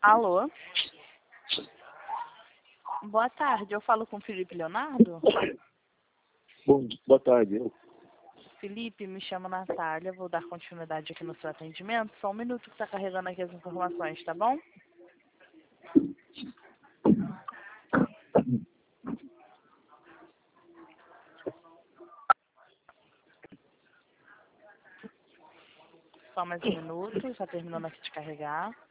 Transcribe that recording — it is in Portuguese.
Alô? Boa tarde, eu falo com o Felipe Leonardo? Bom, boa tarde. Felipe, me chamo Natália, vou dar continuidade aqui no seu atendimento. Só um minuto que está carregando aqui as informações, tá bom? Só mais um minuto, está terminando aqui de carregar.